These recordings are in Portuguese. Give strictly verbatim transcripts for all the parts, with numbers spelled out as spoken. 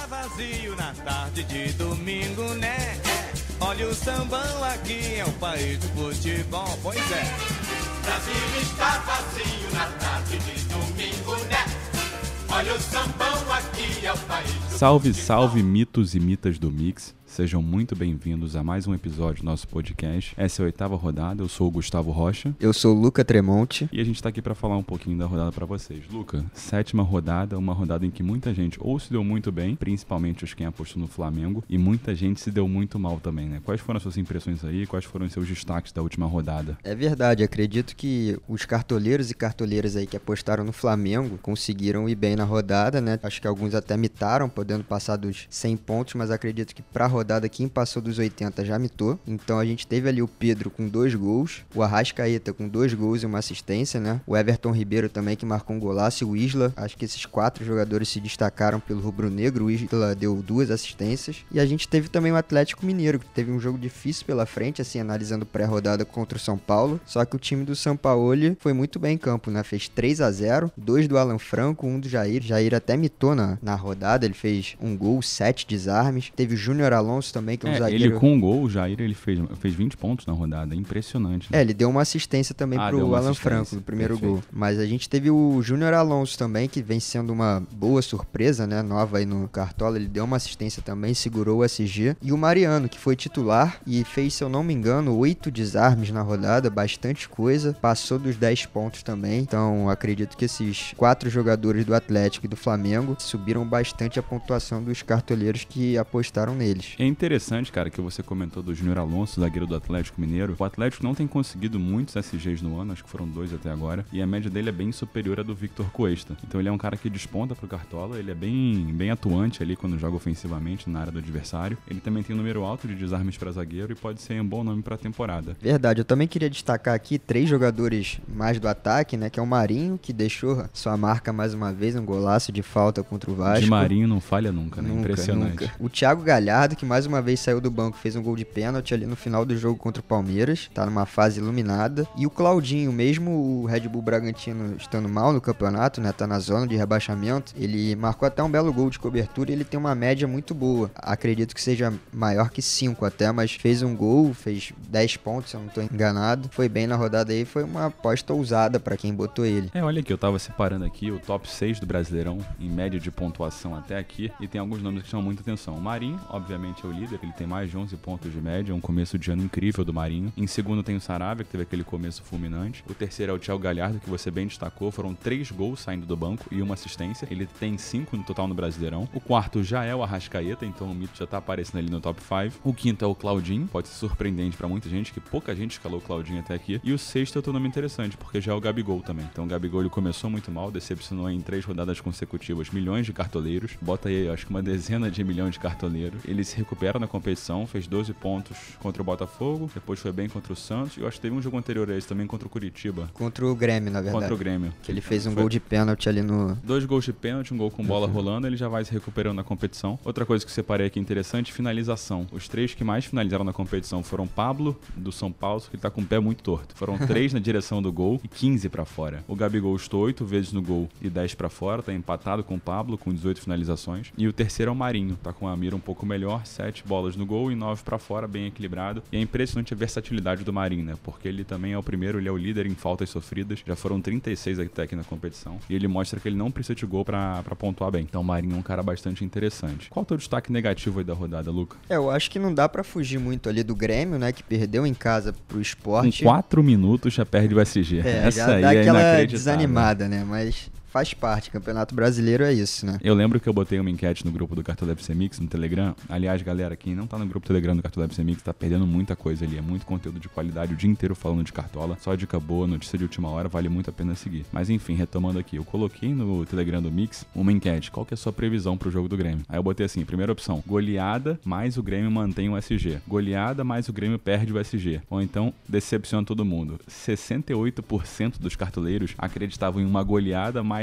está vazio na tarde de domingo, né? Olha o sambão aqui, é o país do futebol, pois é. Brasil está vazio na tarde de domingo, né? Olha o sambão aqui, é o país do Salve, futebol. salve mitos e mitas do Mix. Sejam muito bem-vindos a mais um episódio do nosso podcast. Essa é a oitava rodada, eu sou o Gustavo Rocha. Eu sou o Luca Tremonti. E a gente tá aqui pra falar um pouquinho da rodada pra vocês. Luca, sétima rodada, uma rodada em que muita gente ou se deu muito bem, principalmente os quem apostou no Flamengo, e muita gente se deu muito mal também, né? Quais foram as suas impressões aí? Quais foram os seus destaques da última rodada? É verdade, acredito que os cartoleiros e cartoleiras aí que apostaram no Flamengo conseguiram ir bem na rodada, né? Acho que alguns até mitaram, podendo passar dos cem pontos, mas acredito que pra rodada quem passou dos oitenta já mitou. Então a gente teve ali o Pedro com dois gols, o Arrascaeta com dois gols e uma assistência, né? O Everton Ribeiro também que marcou um golaço e o Isla. Acho que esses quatro jogadores se destacaram pelo rubro-negro. O Isla deu duas assistências. E a gente teve também o Atlético Mineiro, que teve um jogo difícil pela frente, assim, analisando pré-rodada contra o São Paulo. Só que o time do Sampaoli foi muito bem em campo, né? Fez três a zero, dois do Alan Franco, um do Jair. Jair até mitou na, na rodada, ele fez um gol, sete desarmes. Teve o Júnior Alonso também, que é um é, zagueiro... Ele com um gol, o Jair, ele fez, fez vinte pontos na rodada, impressionante. Né? É, ele deu uma assistência também ah, pro uma Alan assistência. Franco no primeiro Perfeito. gol. Mas a gente teve o Júnior Alonso também, que vem sendo uma boa surpresa, né, nova aí no Cartola, ele deu uma assistência também, segurou o S G. E o Mariano, que foi titular e fez, se eu não me engano, oito desarmes na rodada, bastante coisa, passou dos dez pontos também. Então, acredito que esses quatro jogadores do Atlético e do Flamengo subiram bastante a pontuação dos cartoleiros que apostaram neles. É interessante, cara, que você comentou do Júnior Alonso, zagueiro do Atlético Mineiro. O Atlético não tem conseguido muitos S Gs no ano, acho que foram dois até agora, e a média dele é bem superior à do Victor Cuesta. Então ele é um cara que desponta pro Cartola, ele é bem, bem atuante ali quando joga ofensivamente na área do adversário. Ele também tem um número alto de desarmes para zagueiro e pode ser um bom nome pra temporada. Verdade, eu também queria destacar aqui três jogadores mais do ataque, né, que é o Marinho, que deixou sua marca mais uma vez, um golaço de falta contra o Vasco. De Marinho não falha nunca, né? Nunca, Impressionante. nunca. O Thiago Galhardo, que mais uma vez saiu do banco, fez um gol de pênalti ali no final do jogo contra o Palmeiras, tá numa fase iluminada. E o Claudinho, mesmo o Red Bull Bragantino estando mal no campeonato, né, tá na zona de rebaixamento, ele marcou até um belo gol de cobertura e ele tem uma média muito boa. Acredito que seja maior que cinco até, mas fez um gol, fez dez pontos, se eu não tô enganado. Foi bem na rodada aí, foi uma aposta ousada pra quem botou ele. É, olha aqui, eu tava separando aqui o top seis do Brasileirão, em média de pontuação até aqui, e tem alguns nomes que chamam muita atenção. O Marinho, obviamente, é o líder, ele tem mais de onze pontos de média, um começo de ano incrível do Marinho. Em segundo tem o Saravia, que teve aquele começo fulminante. O terceiro é o Thiago Galhardo, que você bem destacou, foram três gols saindo do banco e uma assistência. Ele tem cinco no total no Brasileirão. O quarto já é o Arrascaeta, então o mito já tá aparecendo ali no top cinco. O quinto é o Claudinho, pode ser surpreendente pra muita gente, que pouca gente escalou o Claudinho até aqui. E o sexto é outro nome interessante, porque já é o Gabigol também. Então o Gabigol ele começou muito mal, decepcionou em três rodadas consecutivas milhões de cartoleiros. Bota aí, acho que uma dezena de milhões de cartoleiros. Ele se recupera na competição, fez doze pontos contra o Botafogo, depois foi bem contra o Santos, e eu acho que teve um jogo anterior a esse também contra o Curitiba. Contra o Grêmio, na verdade. Contra o Grêmio. Que ele fez um foi... gol de pênalti ali no... Dois gols de pênalti, um gol com bola uhum. rolando, ele já vai se recuperando na competição. Outra coisa que eu separei aqui interessante, finalização. Os três que mais finalizaram na competição foram Pablo, do São Paulo, que ele tá com o pé muito torto. Foram três na direção do gol e quinze pra fora. O Gabigol estou oito vezes no gol e dez pra fora, tá empatado com o Pablo, com dezoito finalizações. E o terceiro é o Marinho, tá com a mira um pouco melhor, sete bolas no gol e nove pra fora, bem equilibrado. E é impressionante a versatilidade do Marinho, né? Porque ele também é o primeiro, ele é o líder em faltas sofridas. Já foram trinta e seis até aqui na competição. E ele mostra que ele não precisa de gol pra, pra pontuar bem. Então o Marinho é um cara bastante interessante. Qual é o teu destaque negativo aí da rodada, Luca? É, eu acho que não dá pra fugir muito ali do Grêmio, né? Que perdeu em casa pro Sport. Com quatro minutos já perde o S G. É, Essa já aí dá é aquela inacreditável. desanimada, né? Mas... faz parte, Campeonato Brasileiro é isso, né? Eu lembro que eu botei uma enquete no grupo do Cartola F C Mix, no Telegram. Aliás, galera, quem não tá no grupo Telegram do Cartola F C Mix tá perdendo muita coisa ali. É muito conteúdo de qualidade o dia inteiro falando de Cartola. Só dica boa, notícia de última hora, vale muito a pena seguir. Mas enfim, retomando aqui, eu coloquei no Telegram do Mix uma enquete. Qual que é a sua previsão pro jogo do Grêmio? Aí eu botei assim, primeira opção, goleada, mais o Grêmio mantém o S G. Goleada, mais o Grêmio perde o S G. Ou então, decepciona todo mundo. sessenta e oito por cento dos cartoleiros acreditavam em uma goleada, mais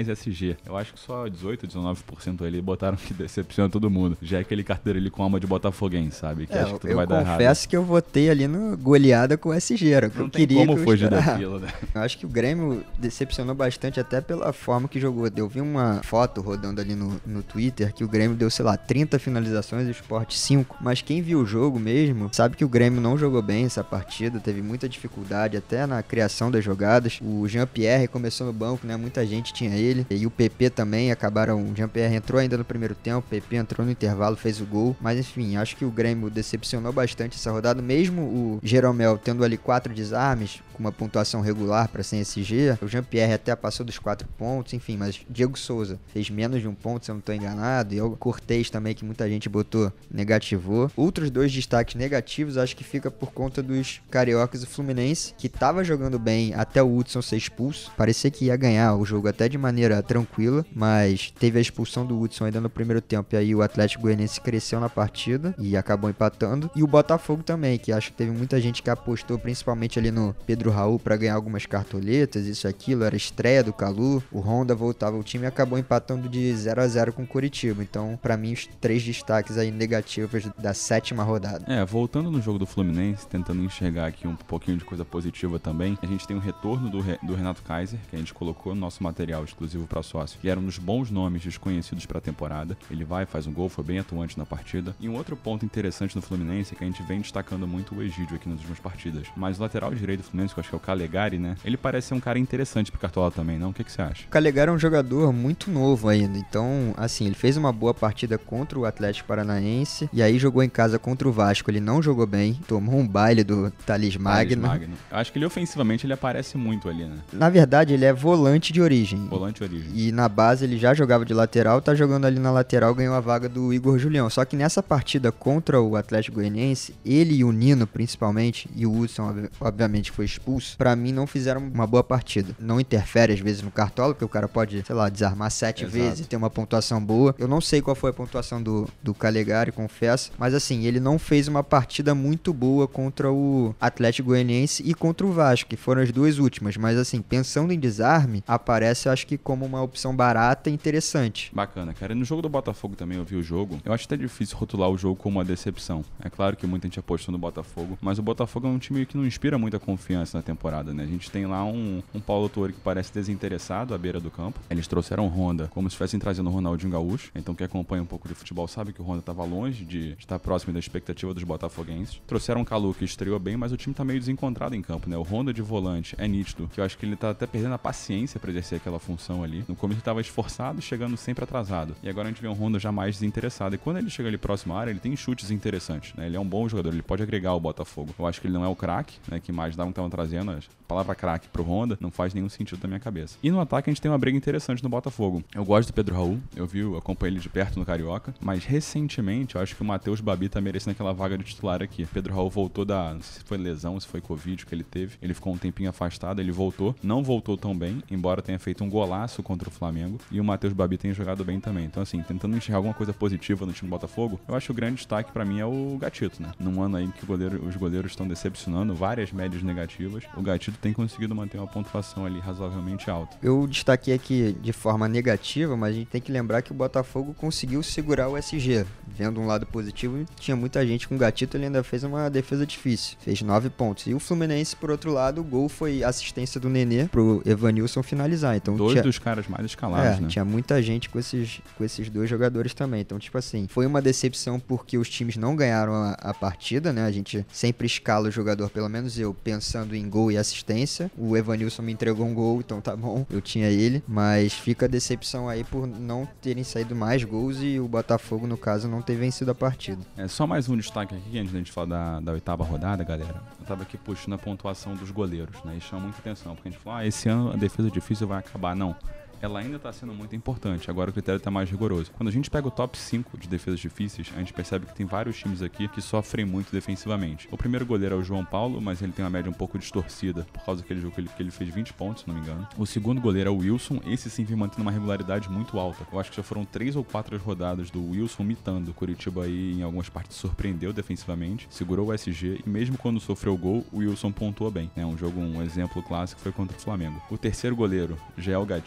mais S G. Eu acho que só dezoito, dezenove por cento ali botaram que decepciona todo mundo. Já é aquele carteiro ali com alma de botafoguense, sabe? Que É, acho que tudo eu vai dar errado. confesso que eu votei ali no goleada com o S G, era o que Não eu tem queria como que eu fugir esperava. daquilo, né? Eu acho que o Grêmio decepcionou bastante até pela forma que jogou. Eu vi uma foto rodando ali no, no Twitter que o Grêmio deu, sei lá, trinta finalizações e o Sport cinco. Mas quem viu o jogo mesmo sabe que o Grêmio não jogou bem essa partida, teve muita dificuldade até na criação das jogadas. O Jean-Pierre começou no banco, né? Muita gente tinha ele. E o P P também acabaram. O Jean-Pierre entrou ainda no primeiro tempo, o P P entrou no intervalo, fez o gol. Mas enfim, acho que o Grêmio decepcionou bastante essa rodada. Mesmo o Jeromel tendo ali quatro desarmes, com uma pontuação regular para sem S G. O Jean-Pierre até passou dos quatro pontos, enfim, mas Diego Souza fez menos de um ponto, se eu não estou enganado. E o Cortez também, que muita gente botou, negativou. Outros dois destaques negativos, acho que fica por conta dos cariocas e Fluminense, que estava jogando bem até o Hudson ser expulso. Parecia que ia ganhar o jogo até de maneira tranquila, mas teve a expulsão do Hudson ainda no primeiro tempo, e aí o Atlético Goianiense cresceu na partida e acabou empatando. E o Botafogo também, que acho que teve muita gente que apostou, principalmente ali no Pedro Raul, para ganhar algumas cartoletas, isso e aquilo, era a estreia do Calu, o Honda voltava ao time e acabou empatando de zero a zero com o Curitiba. Então, para mim, os três destaques aí negativos da sétima rodada. É, voltando no jogo do Fluminense, tentando enxergar aqui um pouquinho de coisa positiva também, a gente tem o retorno do, Re- do Renato Kaiser, que a gente colocou no nosso material exclusivo para sócio, que era um dos bons nomes desconhecidos para a temporada. Ele vai, faz um gol, foi bem atuante na partida. E um outro ponto interessante no Fluminense é que a gente vem destacando muito o Egídio aqui nas últimas partidas. Mas o lateral direito do Fluminense, que eu acho que é o Calegari, né? Ele parece ser um cara interessante pro Cartola também, não? O que, que você acha? O Calegari é um jogador muito novo ainda, então, assim, ele fez uma boa partida contra o Atlético Paranaense, e aí jogou em casa contra o Vasco, ele não jogou bem, tomou um baile do Thales Magno. Thales Magno. Eu acho que ele ofensivamente ele aparece muito ali, né? Na verdade, ele é volante de origem. Volante de origem. E na base ele já jogava de lateral, tá jogando ali na lateral, ganhou a vaga do Igor Julião. Só que nessa partida contra o Atlético Goianiense, ele e o Nino, principalmente, e o Hudson, obviamente, foi expulso, pra mim não fizeram uma boa partida. Não interfere, às vezes, no Cartola, porque o cara pode, sei lá, desarmar sete Exato. vezes e ter uma pontuação boa. Eu não sei qual foi a pontuação do, do Calegari, confesso, mas assim, ele não fez uma partida muito boa contra o Atlético Goianiense e contra o Vasco, que foram as duas últimas. Mas assim, pensando em desarme, aparece, acho que, como uma opção barata e interessante. Bacana, cara. E no jogo do Botafogo também eu vi o jogo. Eu acho até difícil rotular o jogo como uma decepção. É claro que muita gente apostou no Botafogo, mas o Botafogo é um time que não inspira muita confiança na temporada, né? A gente tem lá um, um Paulo Tuori que parece desinteressado à beira do campo. Eles trouxeram o Honda como se estivessem trazendo o Ronaldinho Gaúcho. Então quem acompanha um pouco de futebol sabe que o Honda estava longe de estar próximo da expectativa dos botafoguenses. Trouxeram o Calu, que estreou bem, mas o time tá meio desencontrado em campo, né? O Honda de volante é nítido, que eu acho que ele tá até perdendo a paciência pra exercer aquela função ali. No começo ele tava esforçado, chegando sempre atrasado. E agora a gente vê um Honda já mais desinteressado. E quando ele chega ali próximo à área, ele tem chutes interessantes, né? Ele é um bom jogador, ele pode agregar o Botafogo. Eu acho que ele não é o craque, né? Que imaginavam que estavam trazendo. A palavra craque pro Honda não faz nenhum sentido na minha cabeça. E no ataque a gente tem uma briga interessante no Botafogo. Eu gosto do Pedro Raul, eu vi, eu acompanhei ele de perto no Carioca, mas recentemente eu acho que o Matheus Babi tá merecendo aquela vaga de titular aqui. Pedro Raul voltou da, não sei se foi lesão, se foi Covid que ele teve. Ele ficou um tempinho afastado, ele voltou. Não voltou tão bem, embora tenha feito um golaço contra o Flamengo. E o Matheus Babi tenha jogado bem também. Então assim, tentando enxergar alguma coisa positiva no time do Botafogo, eu acho que o grande destaque pra mim é o Gatito, né? Num ano aí que o goleiro, os goleiros estão decepcionando, várias médias negativas, o Gatito tem conseguido manter uma pontuação ali razoavelmente alta. Eu destaquei aqui de forma negativa, mas a gente tem que lembrar que o Botafogo conseguiu segurar o S G. Vendo um lado positivo, tinha muita gente com o Gatito, ele ainda fez uma defesa difícil. Fez nove pontos. E o Fluminense, por outro lado, o gol foi assistência do Nenê pro Evanilson finalizar. Então, Dois tinha... dos caras mais escalados, é, né? tinha muita gente com esses, com esses dois jogadores também. Então, tipo assim, foi uma decepção porque os times não ganharam a, a partida, né? A gente sempre escala o jogador, pelo menos eu, pensando em gol e assistência. O Evanilson me entregou um gol, então tá bom, eu tinha ele. Mas fica a decepção aí por não terem saído mais gols e o Botafogo, no caso, não ter vencido a partida. É só mais um destaque aqui, antes da gente falar da, da oitava rodada, galera. Eu tava aqui puxando a pontuação dos goleiros, né? E chama muita atenção, porque a gente falou, ah, esse ano a defesa difícil vai acabar. Não. Ela ainda está sendo muito importante, agora o critério está mais rigoroso. Quando a gente pega o top cinco de defesas difíceis, a gente percebe que tem vários times aqui que sofrem muito defensivamente. O primeiro goleiro é o João Paulo, mas ele tem uma média um pouco distorcida, por causa daquele jogo que ele, que ele fez vinte pontos, se não me engano. O segundo goleiro é o Wilson, esse sim vem mantendo uma regularidade muito alta. Eu acho que já foram três ou quatro rodadas do Wilson mitando. O Curitiba aí em algumas partes surpreendeu defensivamente, segurou o S G e mesmo quando sofreu gol, o Wilson pontuou bem. É um jogo, um exemplo clássico foi contra o Flamengo. O terceiro goleiro já é o Gatito, do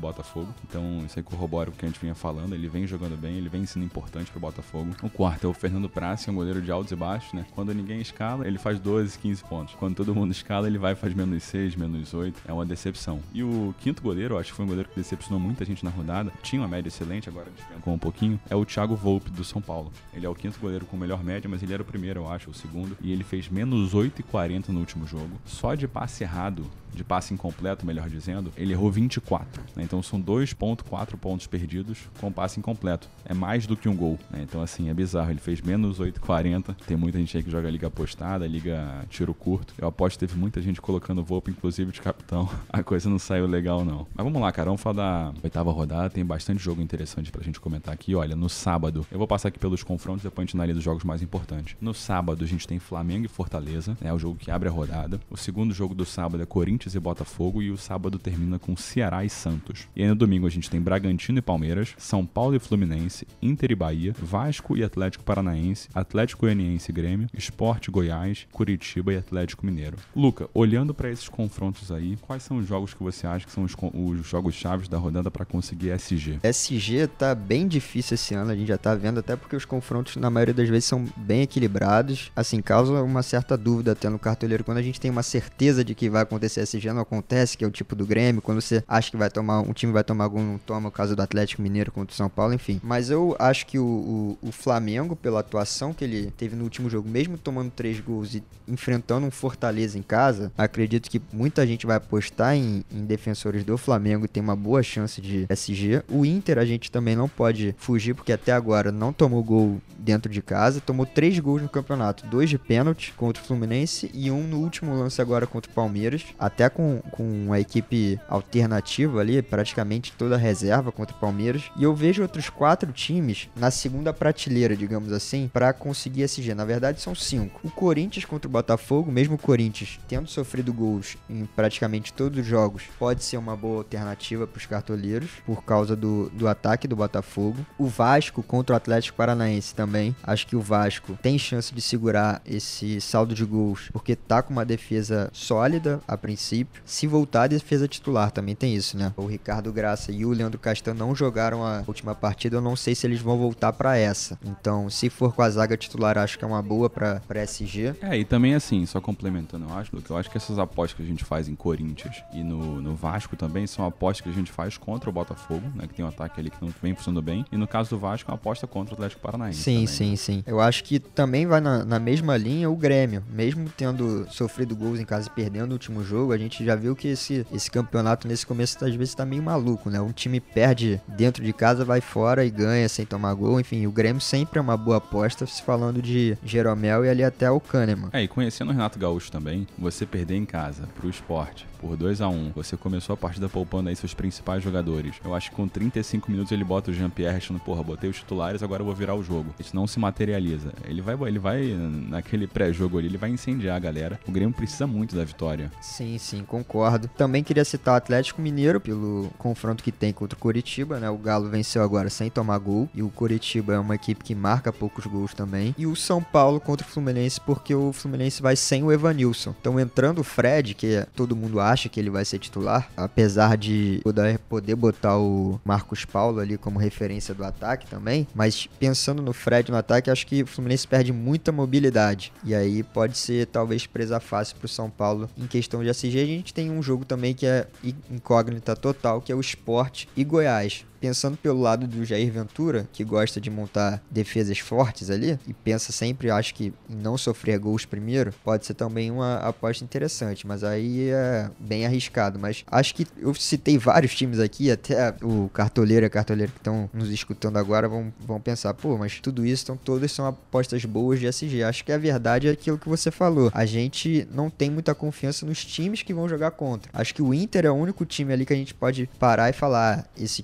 Botafogo. Então isso aí corrobora o que a gente vinha falando. Ele vem jogando bem, ele vem sendo importante pro Botafogo. O quarto é o Fernando Praz, que é um goleiro de altos e baixos, né? Quando ninguém escala, ele faz doze, quinze pontos. Quando todo mundo escala, ele vai e faz menos seis, menos oito. É uma decepção. E o quinto goleiro, eu acho que foi um goleiro que decepcionou muita gente na rodada. Tinha uma média excelente, agora despencou um pouquinho. É o Thiago Volpe, do São Paulo. Ele é o quinto goleiro com melhor média, mas ele era o primeiro, eu acho, o segundo. E ele fez menos oito e quarenta no último jogo. Só de passe errado, de passe incompleto, melhor dizendo, ele errou vinte e quatro, né? Então são dois vírgula quatro pontos perdidos com passe incompleto. É mais do que um gol, né? Então assim, é bizarro. Ele fez menos oito e quarenta. Tem muita gente aí que joga liga apostada, liga tiro curto. Eu aposto que teve muita gente colocando o Volpe, inclusive de capitão. A coisa não saiu legal, não. Mas vamos lá, cara. Vamos falar da oitava rodada. Tem bastante jogo interessante pra gente comentar aqui. Olha, no sábado, eu vou passar aqui pelos confrontos, depois a gente analisa os jogos mais importantes. No sábado, a gente tem Flamengo e Fortaleza, né? O jogo que abre a rodada. O segundo jogo do sábado é Corinthians e Botafogo, e o sábado termina com Ceará e Santos. E aí no domingo a gente tem Bragantino e Palmeiras, São Paulo e Fluminense, Inter e Bahia, Vasco e Atlético Paranaense, Atlético Goianiense e Grêmio, Sport e Goiás, Curitiba e Atlético Mineiro. Luca, olhando pra esses confrontos aí, quais são os jogos que você acha que são os, os jogos chaves da rodada pra conseguir S G? S G tá bem difícil esse ano, a gente já tá vendo, até porque os confrontos na maioria das vezes são bem equilibrados, assim, causa uma certa dúvida até no cartoleiro, quando a gente tem uma certeza de que vai acontecer S G, não acontece, que é o tipo do Grêmio, quando você acha que vai tomar, um time vai tomar gol, não toma, o caso do Atlético Mineiro contra o São Paulo, enfim. Mas eu acho que o, o, o Flamengo, pela atuação que ele teve no último jogo, mesmo tomando três gols e enfrentando um Fortaleza em casa, acredito que muita gente vai apostar em, em defensores do Flamengo e tem uma boa chance de S G. O Inter a gente também não pode fugir, porque até agora não tomou gol dentro de casa, tomou três gols no campeonato, dois de pênalti contra o Fluminense e um no último lance agora contra o Palmeiras, até com, com a equipe alternativa ali, praticamente toda a reserva contra o Palmeiras, e eu vejo outros quatro times na segunda prateleira, digamos assim, para conseguir S G. Na verdade são cinco. O Corinthians contra o Botafogo, mesmo o Corinthians tendo sofrido gols em praticamente todos os jogos, pode ser uma boa alternativa para os cartoleiros, por causa do, do ataque do Botafogo. O Vasco contra o Atlético Paranaense também, acho que o Vasco tem chance de segurar esse saldo de gols, porque tá com uma defesa sólida a princípio. Se voltar a defesa titular, também tem isso, né? O Ricardo Graça e o Leandro Castan não jogaram a última partida, eu não sei se eles vão voltar pra essa. Então, se for com a zaga titular, acho que é uma boa pra, pra S G. É, e também assim, só complementando, eu acho, Luke, eu acho que essas apostas que a gente faz em Corinthians e no, no Vasco também são apostas que a gente faz contra o Botafogo, né? Que tem um ataque ali que não vem funcionando bem. E no caso do Vasco, é uma aposta contra o Atlético Paranaense. Sim, também, sim, né? sim. Eu acho que também vai na, na mesma linha o Grêmio. Mesmo tendo sofrido gols em casa e perdendo o último jogo, a gente já viu que esse, esse campeonato nesse começo às vezes tá meio maluco, né? Um time perde dentro de casa, vai fora e ganha sem tomar gol. Enfim, o Grêmio sempre é uma boa aposta, se falando de Jeromel e ali até o Kahneman. É, e conhecendo o Renato Gaúcho também, você perder em casa pro Sport por dois a um, você começou a partida poupando aí seus principais jogadores. Eu acho que com trinta e cinco minutos ele bota o Jean-Pierre achando, porra, botei os titulares, agora eu vou virar o jogo. Isso não se materializa. Ele vai, ele vai naquele pré-jogo ali, ele vai incendiar a galera. O Grêmio precisa muito da vitória. Sim, sim, concordo. Também queria citar o Atlético Mineiro pelo confronto que tem contra o Coritiba, né? O Galo venceu agora sem tomar gol, e o Coritiba é uma equipe que marca poucos gols também. E o São Paulo contra o Fluminense, porque o Fluminense vai sem o Evanilson. Então, entrando o Fred, que todo mundo acha que ele vai ser titular, apesar de poder, poder botar o Marcos Paulo ali como referência do ataque também, mas pensando no Fred no ataque, acho que o Fluminense perde muita mobilidade, e aí pode ser talvez presa fácil pro São Paulo em questão de S G. A gente tem um jogo também que é incógnita total, que é o Sport e Goiás. Pensando pelo lado do Jair Ventura, que gosta de montar defesas fortes ali, e pensa sempre, acho que em não sofrer gols primeiro, pode ser também uma aposta interessante, mas aí é bem arriscado. Mas acho que eu citei vários times aqui, até o cartoleiro e a cartoleira que estão nos escutando agora vão, vão pensar, pô, mas tudo isso, então todas são apostas boas de S G. Acho que a verdade é aquilo que você falou. A gente não tem muita confiança nos times que vão jogar contra. Acho que o Inter é o único time ali que a gente pode parar e falar, ah, esse time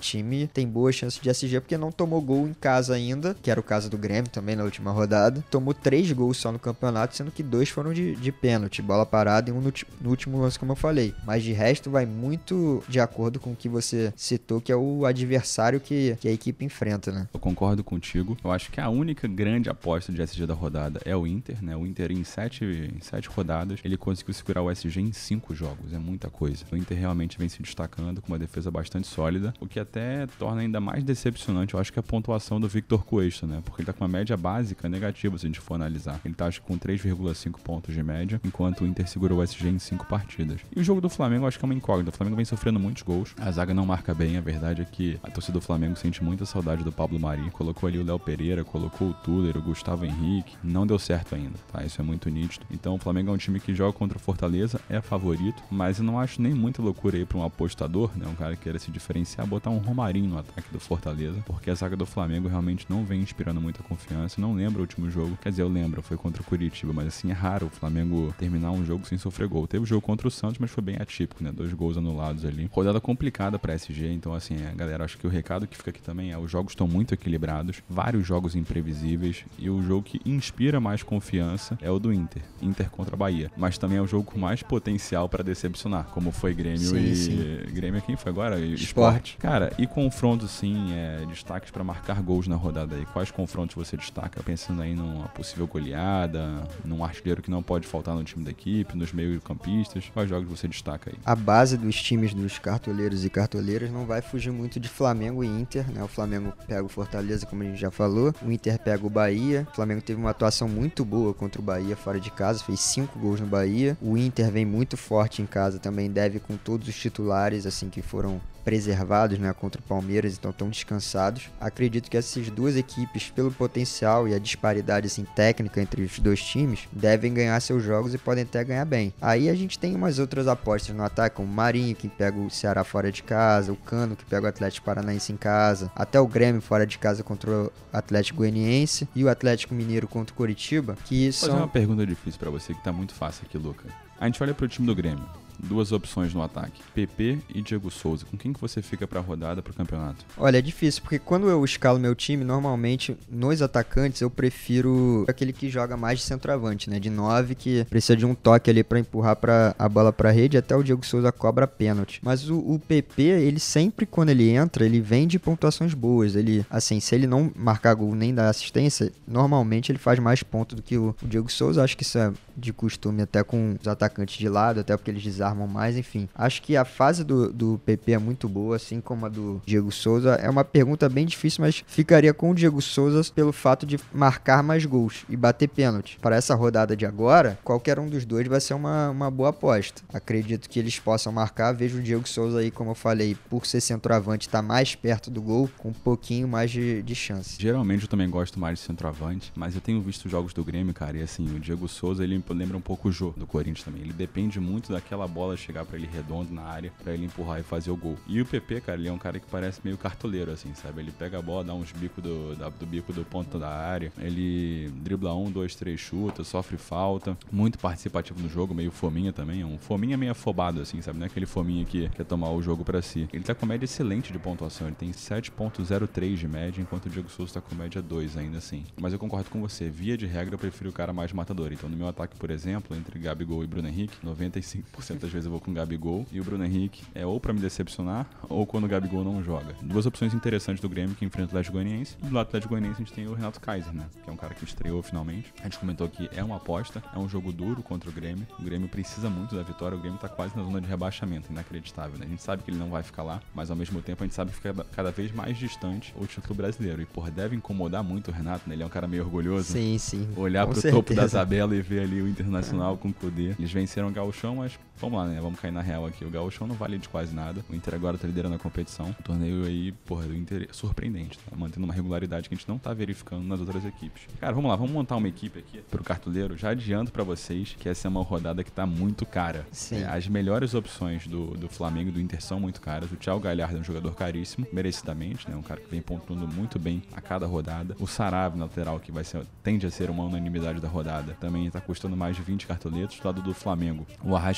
que tem boa chance de S G, porque não tomou gol em casa ainda, que era o caso do Grêmio também na última rodada. Tomou três gols só no campeonato, sendo que dois foram de, de pênalti, bola parada e um no, no último lance, como eu falei. Mas de resto vai muito de acordo com o que você citou, que é o adversário que, que a equipe enfrenta, né? Eu concordo contigo. Eu acho que a única grande aposta de S G da rodada é o Inter, né? O Inter em sete, em sete rodadas, ele conseguiu segurar o S G em cinco jogos. É muita coisa. O Inter realmente vem se destacando com uma defesa bastante sólida, o que até torna ainda mais decepcionante, eu acho, que a pontuação do Victor Cuesta, né? Porque ele tá com uma média básica negativa, se a gente for analisar. Ele tá, acho que com três vírgula cinco pontos de média, enquanto o Inter segurou o S G em cinco partidas. E o jogo do Flamengo, eu acho que é uma incógnita. O Flamengo vem sofrendo muitos gols. A zaga não marca bem. A verdade é que a torcida do Flamengo sente muita saudade do Pablo Mari. Colocou ali o Léo Pereira, colocou o Tuller, o Gustavo Henrique. Não deu certo ainda, tá? Isso é muito nítido. Então o Flamengo é um time que joga contra o Fortaleza, é favorito, mas eu não acho nem muita loucura aí pra um apostador, né? Um cara que queira se diferenciar, botar um Romarinho no ataque do Fortaleza, porque a zaga do Flamengo realmente não vem inspirando muita confiança. Não lembro o último jogo, quer dizer, eu lembro, foi contra o Curitiba, mas assim, é raro o Flamengo terminar um jogo sem sofrer gol. Teve jogo contra o Santos, mas foi bem atípico, né? Dois gols anulados ali. Rodada complicada pra S G, então assim, é, galera, acho que o recado que fica aqui também é: os jogos estão muito equilibrados, vários jogos imprevisíveis, e o jogo que inspira mais confiança é o do Inter. Inter contra Bahia. Mas também é o jogo com mais potencial pra decepcionar, como foi Grêmio sim, e... Sim. Grêmio quem foi agora? Sport. Cara, e confrontos, sim, é, destaques pra marcar gols na rodada aí. Quais confrontos você destaca? Pensando aí numa possível goleada, num artilheiro que não pode faltar no time da equipe, nos meio-campistas. Quais jogos você destaca aí? A base dos times dos cartoleiros e cartoleiras não vai fugir muito de Flamengo e Inter, né? O Flamengo pega o Fortaleza, como a gente já falou. O Inter pega o Bahia. O Flamengo teve uma atuação muito boa contra o Bahia fora de casa, fez cinco gols no Bahia. O Inter vem muito forte em casa, também deve com todos os titulares, assim, que foram preservados, né, contra o Palmeiras, então estão descansados. Acredito que essas duas equipes, pelo potencial e a disparidade assim, técnica entre os dois times, devem ganhar seus jogos e podem até ganhar bem. Aí a gente tem umas outras apostas no ataque, como o Marinho, que pega o Ceará fora de casa, o Cano, que pega o Atlético Paranaense em casa, até o Grêmio fora de casa contra o Atlético Goianiense e o Atlético Mineiro contra o Coritiba, que são... Vou fazer uma pergunta difícil pra você, que tá muito fácil aqui, Luca. A gente olha pro time do Grêmio. Duas opções no ataque, P P e Diego Souza. Com quem que você fica pra rodada, pro campeonato? Olha, é difícil, porque quando eu escalo meu time, normalmente, nos atacantes, eu prefiro aquele que joga mais de centroavante, né? De nove, que precisa de um toque ali pra empurrar pra, a bola pra rede, até o Diego Souza cobra pênalti. Mas o, o P P, ele sempre, quando ele entra, ele vem de pontuações boas. Ele, assim, se ele não marcar gol nem dar assistência, normalmente ele faz mais pontos do que o, o Diego Souza. Acho que isso é de costume até com os atacantes de lado, até porque eles desarmam mais, enfim. Acho que a fase do, do P P é muito boa, assim como a do Diego Souza. É uma pergunta bem difícil, mas ficaria com o Diego Souza pelo fato de marcar mais gols e bater pênalti. Para essa rodada de agora, qualquer um dos dois vai ser uma, uma boa aposta. Acredito que eles possam marcar. Vejo o Diego Souza aí, como eu falei, por ser centroavante, tá mais perto do gol, com um pouquinho mais de, de chance. Geralmente eu também gosto mais de centroavante, mas eu tenho visto jogos do Grêmio, cara, e assim, o Diego Souza, ele lembra um pouco o Jô do Corinthians também. Ele depende muito daquela bola chegar pra ele redondo na área, pra ele empurrar e fazer o gol. E o P P, cara, ele é um cara que parece meio cartoleiro, assim, sabe? Ele pega a bola, dá uns bicos do, da, do bico do ponto da área, ele dribla um, dois, três, chuta, sofre falta, muito participativo no jogo, meio fominha também, um fominha meio afobado, assim, sabe? Não é aquele fominha que quer tomar o jogo pra si. Ele tá com média excelente de pontuação, ele tem sete vírgula zero três de média, enquanto o Diego Souza tá com média dois ainda assim. Mas eu concordo com você, via de regra eu prefiro o cara mais matador. Então no meu ataque, por exemplo, entre Gabigol e Bruno Henrique, noventa e cinco por cento das vezes eu vou com Gabigol, e o Bruno Henrique é ou pra me decepcionar, ou quando o Gabigol não joga. Duas opções interessantes do Grêmio, que enfrenta o Atlético Goianiense. E do lado do Atlético Goianiense a gente tem o Renato Kaiser, né? Que é um cara que estreou finalmente. A gente comentou que é uma aposta, é um jogo duro contra o Grêmio. O Grêmio precisa muito da vitória, o Grêmio tá quase na zona de rebaixamento, inacreditável, né? A gente sabe que ele não vai ficar lá, mas ao mesmo tempo a gente sabe que fica cada vez mais distante o título brasileiro. E, porra, deve incomodar muito o Renato, né? Ele é um cara meio orgulhoso. Sim, sim. Olhar pro certeza. Topo da tabela e ver ali o Internacional com o Cudê. Eles venceram o Gauchão, mas vamos lá, né? Vamos cair na real aqui. O Gauchão não vale de quase nada. O Inter agora tá liderando a competição. O torneio aí, porra, do Inter é surpreendente, tá? Mantendo uma regularidade que a gente não tá verificando nas outras equipes. Cara, vamos lá, vamos montar uma equipe aqui pro cartoleiro. Já adianto pra vocês que essa é uma rodada que tá muito cara. Sim. É, as melhores opções do, do Flamengo e do Inter são muito caras. O Thiago Galhardo é um jogador caríssimo, merecidamente, né? Um cara que vem pontuando muito bem a cada rodada. O Sarabia, na lateral, que vai ser, tende a ser uma unanimidade da rodada, também tá custando mais de vinte cartoletos. Do lado do Flamengo, o Arrascaeta tá bem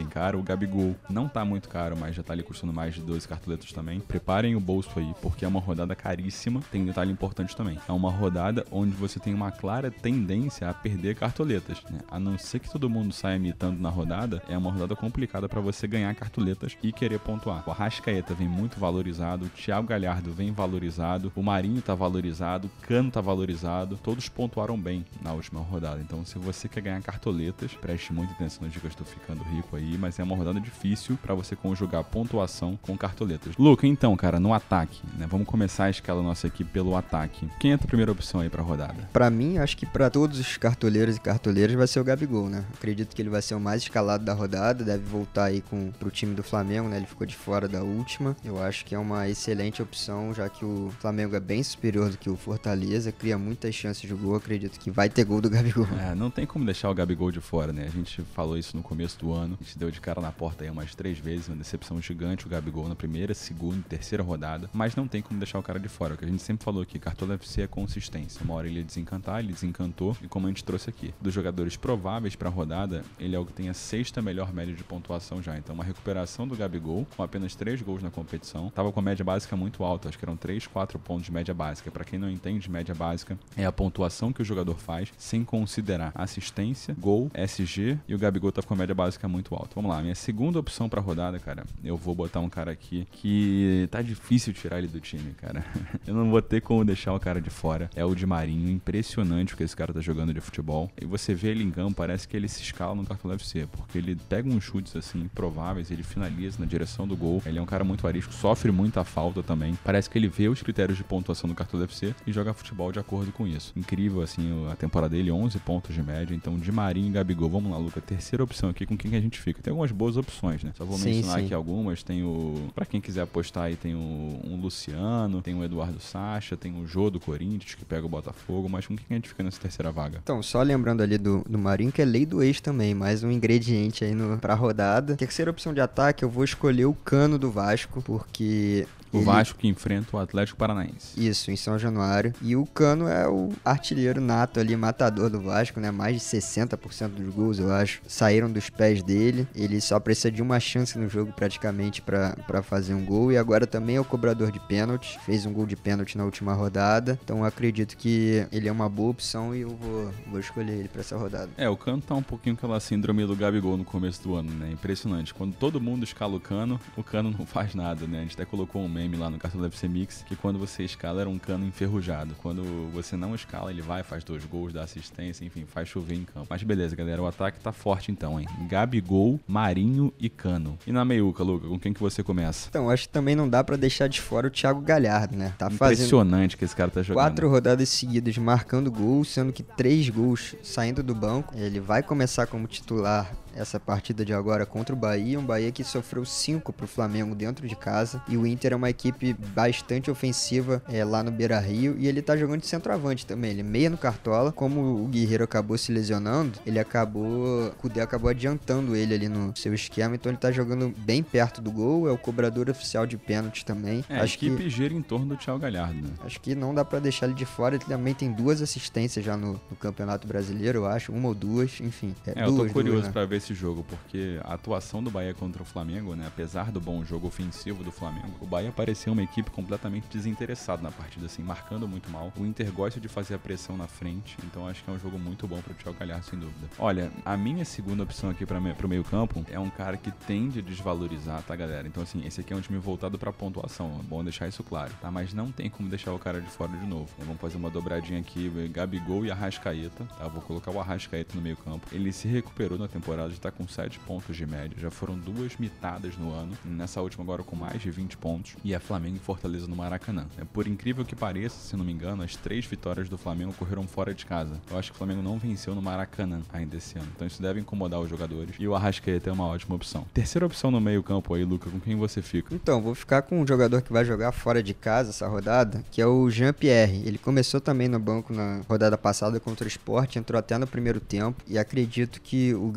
bem caro. O Gabigol não tá muito caro, mas já tá ali custando mais de doze cartoletas também. Preparem o bolso aí, porque é uma rodada caríssima. Tem um detalhe importante também. É uma rodada onde você tem uma clara tendência a perder cartoletas, né? A não ser que todo mundo saia mitando na rodada, é uma rodada complicada para você ganhar cartoletas e querer pontuar. O Arrascaeta vem muito valorizado, o Thiago Galhardo vem valorizado, o Marinho tá valorizado, o Cano tá valorizado, todos pontuaram bem na última rodada. Então, se você quer ganhar cartoletas, preste muita atenção nas dicas, tô ficando rico aí, mas é uma rodada difícil para você conjugar pontuação com cartoletas. Luca, então, cara, no ataque, né? Vamos começar a escala nossa aqui pelo ataque. Quem é a tua primeira opção aí pra rodada? Pra mim, acho que pra todos os cartoleiros e cartoleiras vai ser o Gabigol, né? Acredito que ele vai ser o mais escalado da rodada, deve voltar aí com, pro time do Flamengo, né? Ele ficou de fora da última. Eu acho que é uma excelente opção, já que o Flamengo é bem superior do que o Fortaleza, cria muitas chances de gol, acredito que vai ter gol do Gabigol. É, não tem como deixar o Gabigol de fora, né? A gente falou isso no começo do ano, a gente deu de cara na porta aí umas três vezes, uma decepção gigante o Gabigol na primeira, segunda e terceira rodada, mas não tem como deixar o cara de fora, o que a gente sempre falou aqui, Cartola F C é consistência, uma hora ele ia desencantar, ele desencantou, e como a gente trouxe aqui, dos jogadores prováveis pra rodada, ele é o que tem a sexta melhor média de pontuação já, então uma recuperação do Gabigol, com apenas três gols na competição, tava com a média básica muito alta, acho que eram três, quatro pontos de média básica, pra quem não entende, média básica é a pontuação que o jogador faz, sem considerar assistência, gol, S G, e o Gabigol tá com a média básica muito alta. Vamos lá, minha segunda opção pra rodada, cara, eu vou botar um cara aqui que tá difícil tirar ele do time, cara. Eu não vou ter como deixar o cara de fora. É o Di Marinho, impressionante o que esse cara tá jogando de futebol. E você vê ele em campo, parece que ele se escala no Cartola F C, porque ele pega uns chutes assim improváveis, ele finaliza na direção do gol. Ele é um cara muito arisco, sofre muita falta também. Parece que ele vê os critérios de pontuação do Cartola F C e joga futebol de acordo com isso. Incrível assim a temporada dele, onze pontos de média. Então Di Marinho e Gabigol, vamos lá, Luca, terceira opção aqui, com quem que a gente fica? Tem algumas boas opções, né? Só vou Sim, mencionar sim. aqui algumas. Tem o, pra quem quiser apostar aí, tem o um Luciano, tem o Eduardo Sacha, tem o Jô do Corinthians que pega o Botafogo, mas com quem a gente fica nessa terceira vaga? Então, só lembrando ali do, do Marinho, que é lei do ex também, mais um ingrediente aí no, pra rodada. Terceira opção de ataque, eu vou escolher o Cano do Vasco, porque... O ele... Vasco que enfrenta o Atlético Paranaense. Isso, em São Januário. E o Cano é o artilheiro nato ali, matador do Vasco, né? Mais de sessenta por cento dos gols, eu acho, saíram dos pés dele. Ele só precisa de uma chance no jogo, praticamente, pra, pra fazer um gol. E agora também é o cobrador de pênalti. Fez um gol de pênalti na última rodada. Então eu acredito que ele é uma boa opção e eu vou, vou escolher ele pra essa rodada. É, o Cano tá um pouquinho com aquela síndrome do Gabigol no começo do ano, né? Impressionante. Quando todo mundo escala o Cano, o Cano não faz nada, né? A gente até colocou um meme lá no Cartola F C Mix, que quando você escala era um Cano enferrujado. Quando você não escala, ele vai, faz dois gols, dá assistência, enfim, faz chover em campo. Mas beleza, galera, o ataque tá forte então, hein? Gabigol, Marinho e Cano. E na meiuca, Luca, com quem que você começa? Então, acho que também não dá pra deixar de fora o Thiago Galhardo, né? Tá fazendo Impressionante que esse cara tá jogando. quatro rodadas seguidas marcando gols, sendo que três gols saindo do banco. Ele vai começar como titular essa partida de agora contra o Bahia, um Bahia que sofreu cinco pro Flamengo dentro de casa, e o Inter é uma equipe bastante ofensiva é, lá no Beira-Rio, e ele tá jogando de centroavante também, ele é meia no Cartola. Como o Guerreiro acabou se lesionando, ele acabou, o Cudê acabou adiantando ele ali no seu esquema, então ele tá jogando bem perto do gol, é o cobrador oficial de pênalti também. É, acho a equipe que, gira em torno do Thiago Galhardo, né? Acho que não dá pra deixar ele de fora, ele também tem duas assistências já no, no Campeonato Brasileiro, eu acho, uma ou duas, enfim. É, É, duas, eu tô curioso duas, né? pra ver esse jogo, porque a atuação do Bahia contra o Flamengo, né, apesar do bom jogo ofensivo do Flamengo, o Bahia parecia uma equipe completamente desinteressada na partida, assim, marcando muito mal. O Inter gosta de fazer a pressão na frente, então acho que é um jogo muito bom pro Thiago Galhardo, sem dúvida. Olha, a minha segunda opção aqui pra me, pro meio campo é um cara que tende a desvalorizar, tá, galera? Então, assim, esse aqui é um time voltado pra pontuação, é bom deixar isso claro, tá? Mas não tem como deixar o cara de fora de novo. Vamos fazer uma dobradinha aqui, Gabigol e Arrascaeta, tá? Vou colocar o Arrascaeta no meio campo. Ele se recuperou na temporada, já tá com sete pontos de média, já foram duas mitadas no ano, nessa última agora com mais de vinte pontos, e é Flamengo e Fortaleza no Maracanã. É, por incrível que pareça, se não me engano, as três vitórias do Flamengo ocorreram fora de casa. Eu acho que o Flamengo não venceu no Maracanã ainda esse ano, então isso deve incomodar os jogadores, e o Arrascaeta é uma ótima opção. Terceira opção no meio campo aí, Luca, com quem você fica? Então, vou ficar com um jogador que vai jogar fora de casa essa rodada, que é o Jean-Pierre. Ele começou também no banco na rodada passada contra o Sport, entrou até no primeiro tempo, e acredito que o Grêmio, como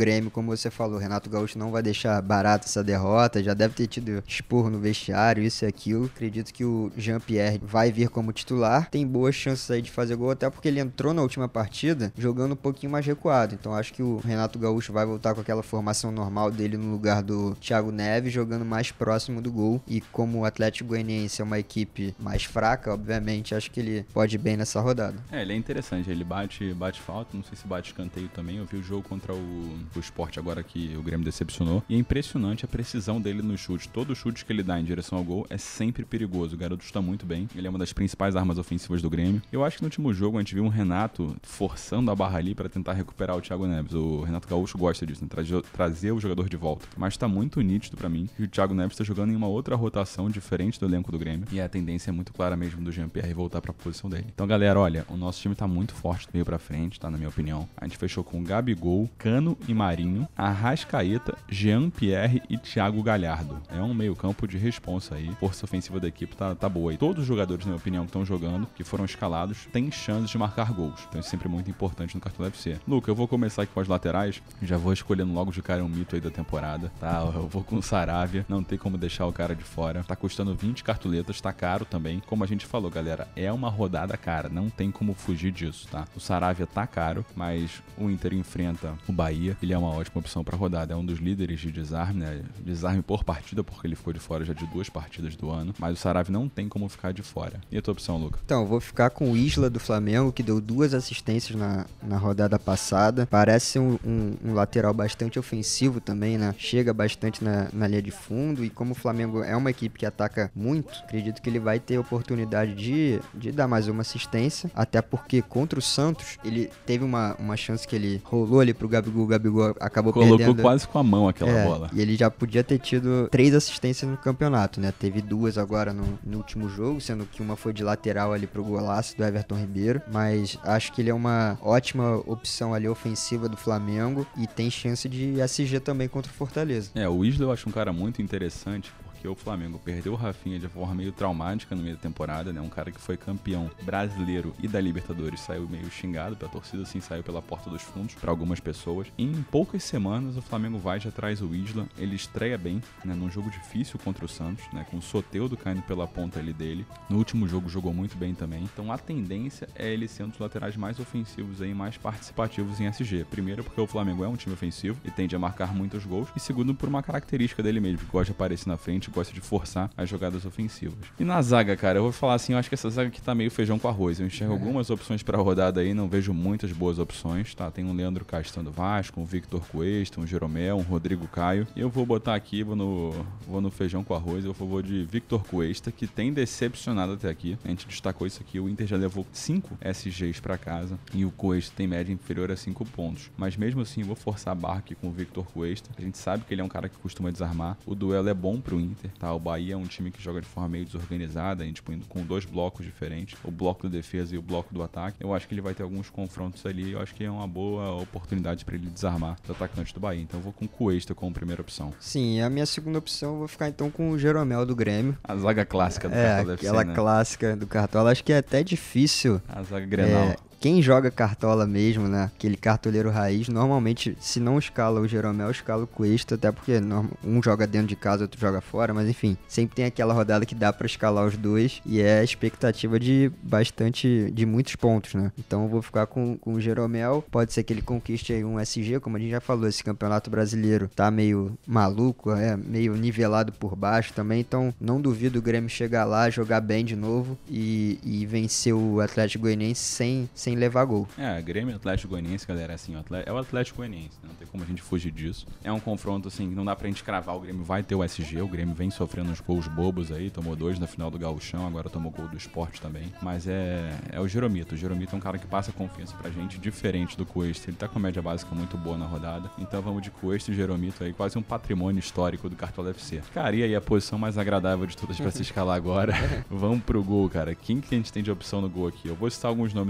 como você falou, Renato Gaúcho não vai deixar barata essa derrota, já deve ter tido esporro no vestiário, isso e aquilo. Acredito que o Jean-Pierre vai vir como titular, tem boas chances aí de fazer gol, até porque ele entrou na última partida jogando um pouquinho mais recuado, então acho que o Renato Gaúcho vai voltar com aquela formação normal dele no lugar do Thiago Neves, jogando mais próximo do gol, e como o Atlético Goianiense é uma equipe mais fraca, obviamente, acho que ele pode ir bem nessa rodada. É, ele é interessante, ele bate, bate falta, não sei se bate escanteio também, eu vi o jogo contra o, o Sport agora que o Grêmio decepcionou, e é impressionante a precisão dele no chute, todo chute que ele dá em direção ao gol é sempre perigoso, o garoto está muito bem, ele é uma das principais armas ofensivas do Grêmio. Eu acho que no último jogo a gente viu um Renato forçando a barra ali para tentar recuperar o Thiago Neves, o Renato Gaúcho gosta disso, né? trazer, trazer o jogador de volta, mas tá muito nítido para mim que o Thiago Neves está jogando em uma outra rotação diferente do elenco do Grêmio, e a tendência é muito clara mesmo do Jean-Pierre voltar para a posição dele. Então galera, olha, o nosso time tá muito forte do meio pra frente, tá, na minha opinião. A gente fechou com Gabigol, Cano e Marinho, Arrascaeta, Jean-Pierre e Thiago Galhardo. É um meio campo de responsa aí, força ofensiva da equipe tá, tá boa. E todos os jogadores, na minha opinião, que estão jogando, que foram escalados, têm chances de marcar gols. Então isso é sempre muito importante no Cartola F C. Luca, eu vou começar aqui com as laterais, já vou escolhendo logo de cara um mito aí da temporada, tá? Eu vou com o Saravia, não tem como deixar o cara de fora. Tá custando vinte cartoletas, tá caro também. Como a gente falou, galera, é uma rodada cara, não tem como fugir disso, tá? O Saravia tá caro, mas o Inter enfrenta o Bahia, ele é uma ótima opção pra rodada, é um dos líderes de desarme, né? Desarme por partida, porque ele ficou de fora já de duas partidas do ano, mas o Saravia não tem como ficar de fora. E a tua opção, Luca? Então, eu vou ficar com o Isla do Flamengo, que deu duas assistências na, na rodada passada, parece ser um, um, um lateral bastante ofensivo também, né? Chega bastante na, na linha de fundo, e como o Flamengo é uma equipe que ataca muito, acredito que ele vai ter oportunidade de, de dar mais uma assistência, até porque contra o Santos, ele teve uma, uma chance que ele rolou ali pro Gabigol, o Gabigol acabou Colocou perdendo. Colocou quase com a mão aquela é, bola. E ele já podia ter tido três assistências no campeonato, né? Teve duas agora no, no último jogo, sendo que uma foi de lateral ali pro golaço do Everton Ribeiro, mas acho que ele é uma ótima opção ali ofensiva do Flamengo e tem chance de S G também contra o Fortaleza. É, o Isla eu acho um cara muito interessante, porque o Flamengo perdeu o Rafinha de forma meio traumática no meio da temporada, né? Um cara que foi campeão brasileiro e da Libertadores, saiu meio xingado pela torcida, assim, saiu pela porta dos fundos para algumas pessoas. E em poucas semanas o Flamengo vai já traz o Isla, ele estreia bem, né? Num jogo difícil contra o Santos, né? Com o Soteldo caindo pela ponta ali dele. No último jogo jogou muito bem também. Então a tendência é ele ser um dos laterais mais ofensivos aí, mais participativos em S G. Primeiro porque o Flamengo é um time ofensivo e tende a marcar muitos gols. E segundo por uma característica dele mesmo, que gosta de aparecer na frente, gosta de forçar as jogadas ofensivas. E na zaga, cara, eu vou falar assim, eu acho que essa zaga aqui tá meio feijão com arroz. Eu enxergo é. algumas opções pra rodada aí, não vejo muitas boas opções, tá? Tem um Leandro Castan do Vasco, um Victor Cuesta, um Jeromel, um Rodrigo Caio. Eu vou botar aqui, vou no, vou no feijão com arroz, eu vou de Victor Cuesta, que tem decepcionado até aqui. A gente destacou isso aqui, o Inter já levou cinco S Gs pra casa e o Cuesta tem média inferior a cinco pontos. Mas mesmo assim, eu vou forçar a barra aqui com o Victor Cuesta. A gente sabe que ele é um cara que costuma desarmar. O duelo é bom pro Inter, tá? O Bahia é um time que joga de forma meio desorganizada, a gente põe com dois blocos diferentes, o bloco da defesa e o bloco do ataque. Eu acho que ele vai ter alguns confrontos ali, eu acho que é uma boa oportunidade para ele desarmar os atacantes do Bahia. Então eu vou com o Cuesta como primeira opção. Sim, a minha segunda opção eu vou ficar então com o Jeromel do Grêmio. A zaga clássica do é, Cartola F C, aquela né? clássica do Cartola. Acho que é até difícil. A zaga Grenal. É, quem joga Cartola mesmo, né? Aquele cartoleiro raiz, normalmente, se não escala o Jeromel, escala o Cuesta, até porque um joga dentro de casa, outro joga fora, mas enfim, sempre tem aquela rodada que dá pra escalar os dois e é a expectativa de bastante, de muitos pontos, né? Então eu vou ficar com, com o Jeromel, pode ser que ele conquiste aí um S G, como a gente já falou, esse campeonato brasileiro tá meio maluco, é meio nivelado por baixo também, então não duvido o Grêmio chegar lá, jogar bem de novo e, e vencer o Atlético Goianiense sem, sem levar gol. É, Grêmio e Atlético Goianiense, galera, assim, é o Atlético Goianiense, né? Não tem como a gente fugir disso. É um confronto, assim, não dá pra gente cravar, o Grêmio vai ter o S G, o Grêmio vem sofrendo uns gols bobos aí, tomou dois na final do Gauchão, agora tomou gol do Sport também, mas é, é o Jeromito, o Jeromito é um cara que passa confiança pra gente, diferente do Cuesta, ele tá com média básica muito boa na rodada, então vamos de Cuesta e Jeromito aí, quase um patrimônio histórico do Cartola F C. Cara, e aí a posição mais agradável de todas pra se escalar agora, vamos pro gol, cara, quem que a gente tem de opção no gol aqui? Eu vou citar alguns nomes interessantes,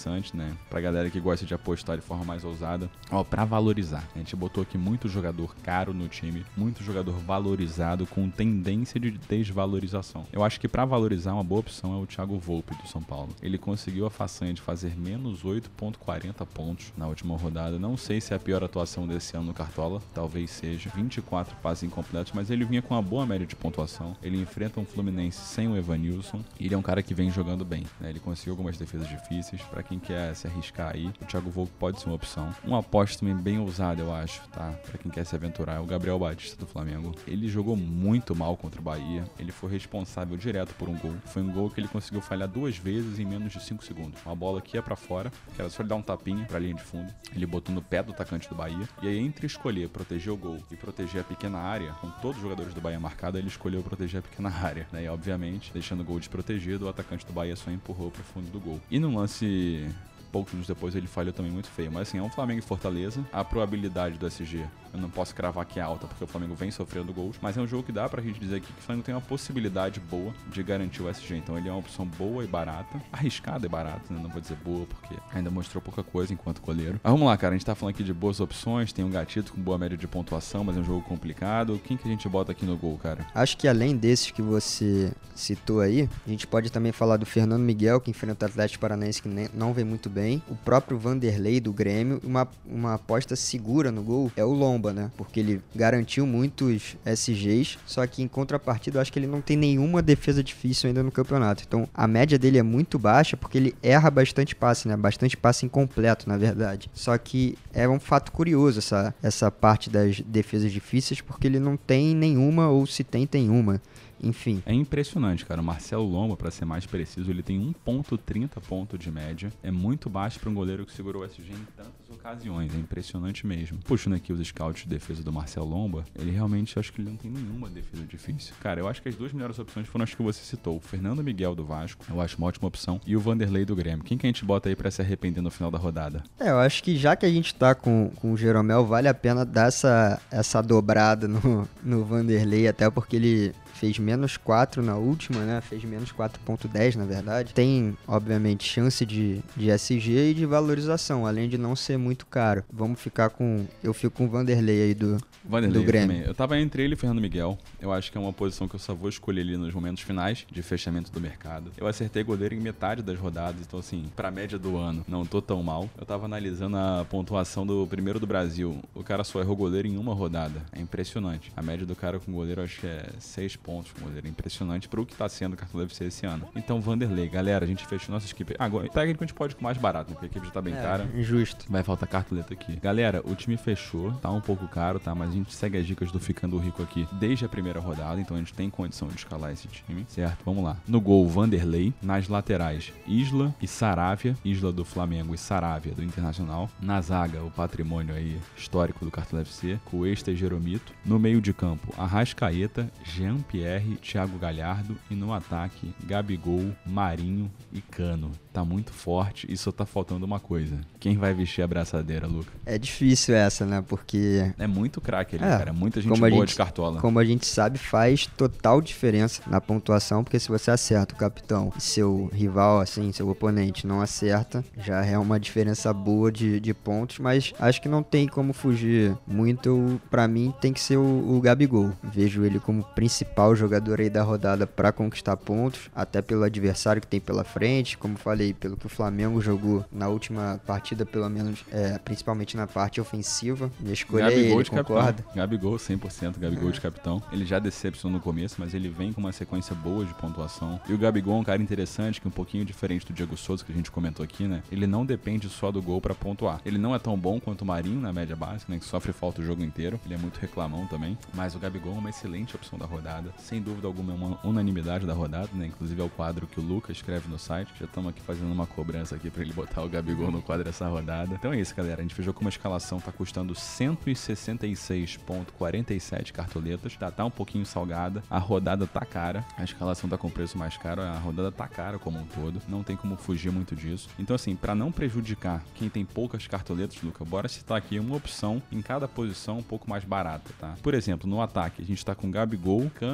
interessante, né? Pra galera que gosta de apostar de forma mais ousada. Ó, pra valorizar. A gente botou aqui muito jogador caro no time, muito jogador valorizado com tendência de desvalorização. Eu acho que pra valorizar uma boa opção é o Thiago Volpe do São Paulo. Ele conseguiu a façanha de fazer menos oito vírgula quarenta pontos na última rodada. Não sei se é a pior atuação desse ano no Cartola, talvez seja. vinte e quatro passes incompletos, mas ele vinha com uma boa média de pontuação. Ele enfrenta um Fluminense sem o Evanilson e ele é um cara que vem jogando bem, né? Ele conseguiu algumas defesas difíceis. Pra quem quer se arriscar aí, o Thiago Volpe pode ser uma opção. Uma aposta também bem ousada, eu acho, tá? Pra quem quer se aventurar, é o Gabriel Batista do Flamengo. Ele jogou muito mal contra o Bahia. Ele foi responsável direto por um gol. Foi um gol que ele conseguiu falhar duas vezes em menos de cinco segundos. Uma bola que ia pra fora, que era só ele dar um tapinha pra linha de fundo. Ele botou no pé do atacante do Bahia. E aí, entre escolher proteger o gol e proteger a pequena área, com todos os jogadores do Bahia marcados, ele escolheu proteger a pequena área, né? E, obviamente, deixando o gol desprotegido, o atacante do Bahia só empurrou pro fundo do gol. E num lance... poucos minutos depois ele falhou também muito feio. Mas assim, é um Flamengo e Fortaleza. A probabilidade do S G, eu não posso cravar que é alta, porque o Flamengo vem sofrendo gols. Mas é um jogo que dá pra gente dizer aqui que o Flamengo tem uma possibilidade boa de garantir o S G. Então ele é uma opção boa e barata. Arriscada e barata, né? Não vou dizer boa, porque ainda mostrou pouca coisa enquanto goleiro. Mas vamos lá, cara. A gente tá falando aqui de boas opções. Tem um Gatito com boa média de pontuação, mas é um jogo complicado. Quem que a gente bota aqui no gol, cara? Acho que além desses que você citou aí, a gente pode também falar do Fernando Miguel, que enfrenta o Atlético Paranaense, que nem, não vem muito bem. O próprio Vanderlei do Grêmio. Uma, uma aposta segura no gol é o Lomba, né? Porque ele garantiu muitos S Gs, só que em contrapartida eu acho que ele não tem nenhuma defesa difícil ainda no campeonato. Então a média dele é muito baixa porque ele erra bastante passe, né? Bastante passe incompleto, na verdade. Só que é um fato curioso essa, essa parte das defesas difíceis, porque ele não tem nenhuma, ou se tem, tem uma. Enfim. É impressionante, cara. O Marcelo Lomba, pra ser mais preciso, ele tem um vírgula trinta ponto de média. É muito baixo pra um goleiro que segurou o S G em tantas ocasiões. É impressionante mesmo. Puxando aqui os scouts de defesa do Marcelo Lomba, ele realmente, eu acho que ele não tem nenhuma defesa difícil. Cara, eu acho que as duas melhores opções foram as que você citou. O Fernando Miguel do Vasco, eu acho uma ótima opção, e o Vanderlei do Grêmio. Quem que a gente bota aí pra se arrepender no final da rodada? É, eu acho que já que a gente tá com, com o Jeromel, vale a pena dar essa, essa dobrada no, no Vanderlei, até porque ele fez menos quatro na última, né? Fez menos quatro ponto dez, na verdade. Tem, obviamente, chance de, de S G e de valorização, além de não ser muito caro. Vamos ficar com... Eu fico com o Vanderlei aí do, Vanderlei do Grêmio. Também. Eu tava entre ele e Fernando Miguel. Eu acho que é uma posição que eu só vou escolher ali nos momentos finais de fechamento do mercado. Eu acertei goleiro em metade das rodadas, então assim, pra média do ano, não tô tão mal. Eu tava analisando a pontuação do primeiro do Brasil. O cara só errou goleiro em uma rodada. É impressionante. A média do cara com goleiro, eu acho que é seis pontos com goleiro. É impressionante pro que tá sendo o Cartola F C esse ano. Então, Vanderlei, galera, a gente fechou nossa equipe. Agora, técnico a gente pode ir com mais barato, né? Porque a equipe já tá bem é, cara. Justo. Vai faltar cartoleta aqui. Galera, o time fechou, tá um pouco caro, tá? Mas a gente segue as dicas do Ficando Rico aqui desde a primeira rodada, então a gente tem condição de escalar esse time, certo? Vamos lá. No gol, Vanderlei. Nas laterais, Isla e Saravia. Isla do Flamengo e Saravia do Internacional. Na zaga, o patrimônio aí histórico do Cartola F C, Cuesta e Jeromito. No meio de campo, Arrascaeta, Jean-Pierre, Thiago Galhardo. E no ataque, Gabigol, Marinho e Cano. Tá muito forte e só tá faltando uma coisa. Quem vai vestir a braçadeira, Luca? É difícil essa, né? Porque... É muito craque ali, é, cara. Muita gente boa gente, de cartola. Como a gente sabe, faz total diferença na pontuação, porque se você acerta o capitão e seu rival, assim, seu oponente não acerta, já é uma diferença boa de, de pontos, mas acho que não tem como fugir muito. Pra mim, tem que ser o, o Gabigol. Vejo ele como principal jogador aí da rodada pra conquistar pontos, até pelo adversário que tem pela frente, como falei, pelo que o Flamengo jogou na última partida, pelo menos, é, principalmente na parte ofensiva. Minha escolha Gabigol é ele, de concorda? Capitão. Gabigol, cem por cento, Gabigol é. de capitão. Ele já decepcionou no começo, mas ele vem com uma sequência boa de pontuação. E o Gabigol é um cara interessante, que é um pouquinho diferente do Diego Souza, que a gente comentou aqui, né? Ele não depende só do gol pra pontuar. Ele não é tão bom quanto o Marinho na média básica, né? Que sofre falta o jogo inteiro. Ele é muito reclamão também. Mas o Gabigol é uma excelente opção da rodada. Sem dúvida alguma, é uma unanimidade da rodada, né? Inclusive é o quadro que o Lucas escreve no site. Já estamos aqui fazendo uma cobrança aqui pra ele botar o Gabigol no quadro dessa rodada. Então é isso, galera. A gente fechou com uma escalação, tá custando cento e sessenta e seis vírgula quarenta e sete cartoletas. Tá, tá um pouquinho salgada. A rodada tá cara. A escalação tá com preço mais caro. A rodada tá cara como um todo. Não tem como fugir muito disso. Então assim, pra não prejudicar quem tem poucas cartoletas, Luca, bora citar aqui uma opção em cada posição um pouco mais barata, tá? Por exemplo, no ataque, a gente tá com Gabigol, Cano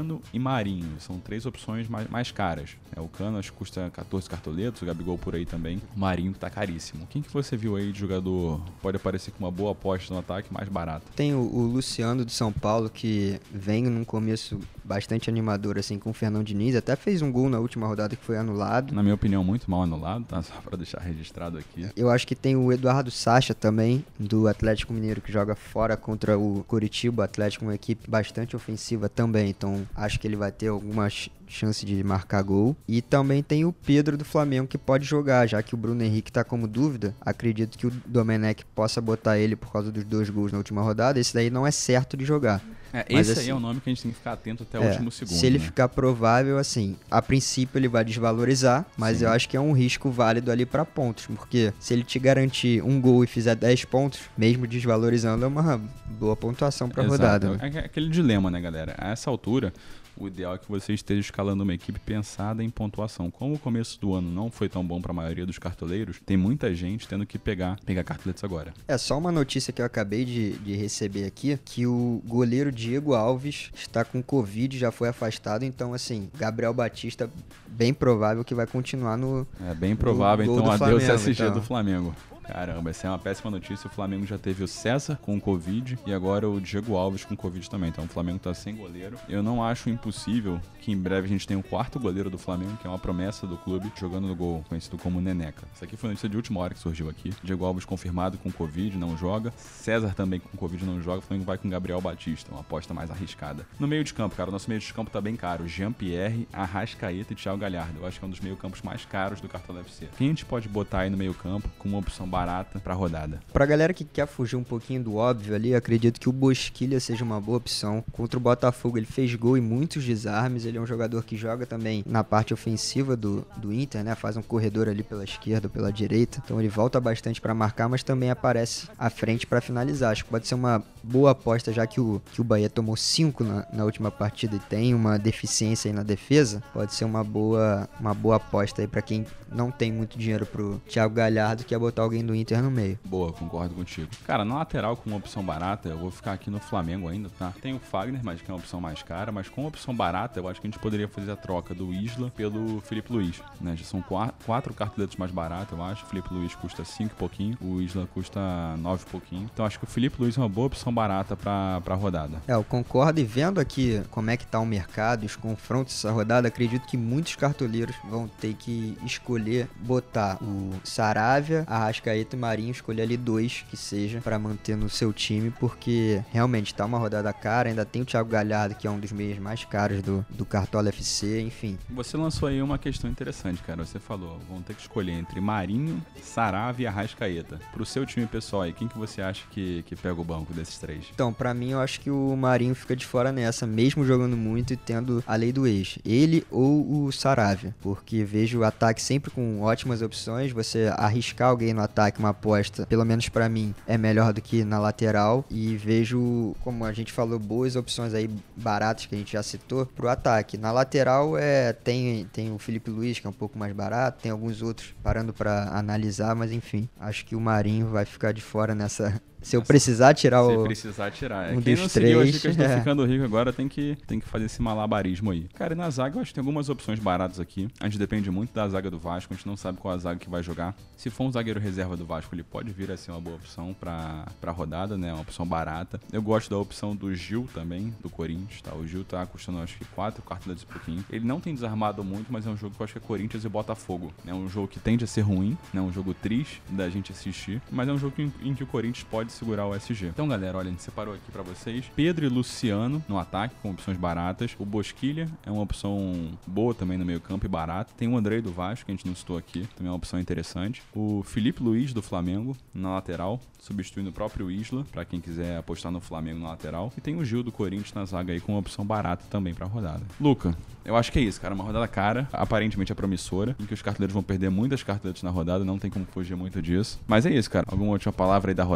Cano e Marinho. São três opções mais, mais caras. É, o Cano acho que custa catorze cartoletos, o Gabigol por aí também. O Marinho tá caríssimo. Quem que você viu aí de jogador pode aparecer com uma boa aposta no ataque mais barato? Tem o, o Luciano do São Paulo, que vem num começo bastante animador, assim, com o Fernando Diniz. Até fez um gol na última rodada que foi anulado. Na minha opinião, muito mal anulado, tá? Só pra deixar registrado aqui. Eu acho que tem o Eduardo Sacha também, do Atlético Mineiro, que joga fora contra o Coritiba. O Atlético é uma equipe bastante ofensiva também, então acho que ele vai ter algumas chance de marcar gol. E também tem o Pedro do Flamengo, que pode jogar, já que o Bruno Henrique tá como dúvida. Acredito que o Domenech possa botar ele por causa dos dois gols na última rodada. Esse daí não é certo de jogar. É, Mas, esse assim, aí é um nome que a gente tem que ficar atento até o é, último segundo. Se ele né? ficar provável, assim, a princípio ele vai desvalorizar, mas Sim. eu acho que é um risco válido ali pra pontos, porque se ele te garantir um gol e fizer dez pontos, mesmo desvalorizando, é uma boa pontuação pra Exato. rodada. Né? É aquele dilema, né, galera? A essa altura, o ideal é que você esteja escalando uma equipe pensada em pontuação. Como o começo do ano não foi tão bom para a maioria dos cartoleiros, tem muita gente tendo que pegar, pegar cartoletes agora. É só uma notícia que eu acabei de, de receber aqui, que o goleiro Diego Alves está com Covid, já foi afastado, então assim, Gabriel Batista, bem provável que vai continuar no É bem provável, no gol então do adeus Flamengo, S G então. do Flamengo. Caramba, essa é uma péssima notícia. O Flamengo já teve o César com Covid e agora o Diego Alves com Covid também. Então o Flamengo tá sem goleiro. Eu não acho impossível que em breve a gente tenha o quarto goleiro do Flamengo, que é uma promessa do clube, jogando no gol, conhecido como Neneca. Isso aqui foi notícia de última hora que surgiu aqui. Diego Alves confirmado com Covid, não joga. César também com Covid, não joga. O Flamengo vai com Gabriel Batista, uma aposta mais arriscada. No meio de campo, cara, o nosso meio de campo tá bem caro. Jean-Pierre, Arrascaeta e Thiago Galhardo. Eu acho que é um dos meio campos mais caros do Cartola F C. Quem a gente pode botar aí no meio campo com uma opção barata pra rodar? Pra galera que quer fugir um pouquinho do óbvio ali, acredito que o Bosquilha seja uma boa opção. Contra o Botafogo ele fez gol e muitos desarmes, ele é um jogador que joga também na parte ofensiva do, do Inter, né? Faz um corredor ali pela esquerda ou pela direita, então ele volta bastante pra marcar, mas também aparece à frente pra finalizar. Acho que pode ser uma boa aposta, já que o, que o Bahia tomou cinco na, na última partida e tem uma deficiência aí na defesa. Pode ser uma boa, uma boa aposta aí pra quem não tem muito dinheiro pro Thiago Galhardo, que é botar alguém do Inter no meio. Boa, concordo contigo. Cara, na lateral com uma opção barata, eu vou ficar aqui no Flamengo ainda, tá? Tem o Fagner, mas que é uma opção mais cara, mas com uma opção barata, eu acho que a gente poderia fazer a troca do Isla pelo Felipe Luiz, né? Já são quatro, quatro cartoletos mais baratos, eu acho. O Felipe Luiz custa cinco e pouquinho, o Isla custa nove e pouquinho. Então acho que o Felipe Luiz é uma boa opção barata pra, pra rodada. É, eu concordo, e vendo aqui como é que tá o mercado, os confrontos dessa rodada, acredito que muitos cartoleiros vão ter que escolher botar o Saravia, Arrascaeta e Marinho, escolher ali dois que seja pra manter no seu time, porque realmente tá uma rodada cara. Ainda tem o Thiago Galhardo, que é um dos meios mais caros do, do Cartola F C, enfim. Você lançou aí uma questão interessante, cara. Você falou, vão ter que escolher entre Marinho, Saravia e Arrascaeta. Pro seu time pessoal aí, quem que você acha que, que pega o banco desses três? Então, pra mim, eu acho que o Marinho fica de fora nessa, mesmo jogando muito e tendo a lei do ex. Ele ou o Saravia, porque vejo o ataque sempre com ótimas opções. Você arriscar alguém no ataque, uma aposta, pelo menos pra mim, é melhor do que na lateral. E vejo, como a gente falou, boas opções aí baratas que a gente já citou pro ataque. Na lateral é, tem, tem o Felipe Luiz, que é um pouco mais barato, tem alguns outros parando pra analisar, mas enfim, acho que o Marinho vai ficar de fora nessa. Se eu precisar tirar Se o... precisar tirar. É. um Quem dos não seguiu as três, dicas do é. Ficando Rico agora tem que, tem que fazer esse malabarismo aí. Cara, e na zaga eu acho que tem algumas opções baratas aqui. A gente depende muito da zaga do Vasco, a gente não sabe qual a zaga que vai jogar. Se for um zagueiro reserva do Vasco, ele pode vir a ser uma boa opção pra, pra rodada, né? Uma opção barata. Eu gosto da opção do Gil também, do Corinthians, tá? O Gil tá custando acho que quatro cartoletas e pouquinho. Ele não tem desarmado muito, mas é um jogo que eu acho que é Corinthians e Botafogo. É um jogo que tende a ser ruim, né? Um jogo triste da gente assistir, mas é um jogo em, em que o Corinthians pode segurar o S G. Então, galera, olha, a gente separou aqui pra vocês Pedro e Luciano no ataque, com opções baratas. O Bosquilha é uma opção boa também no meio campo e barata. Tem o Andrei do Vasco, que a gente não citou aqui, também é uma opção interessante. O Felipe Luiz do Flamengo na lateral, substituindo o próprio Isla, pra quem quiser apostar no Flamengo na lateral. E tem o Gil do Corinthians na zaga aí, com uma opção barata também pra rodada. Luca, eu acho que é isso, cara. Uma rodada cara, aparentemente é promissora, em que os cartoleiros vão perder muitas cartoletas na rodada, não tem como fugir muito disso. Mas é isso, cara. Alguma última palavra aí da rodada?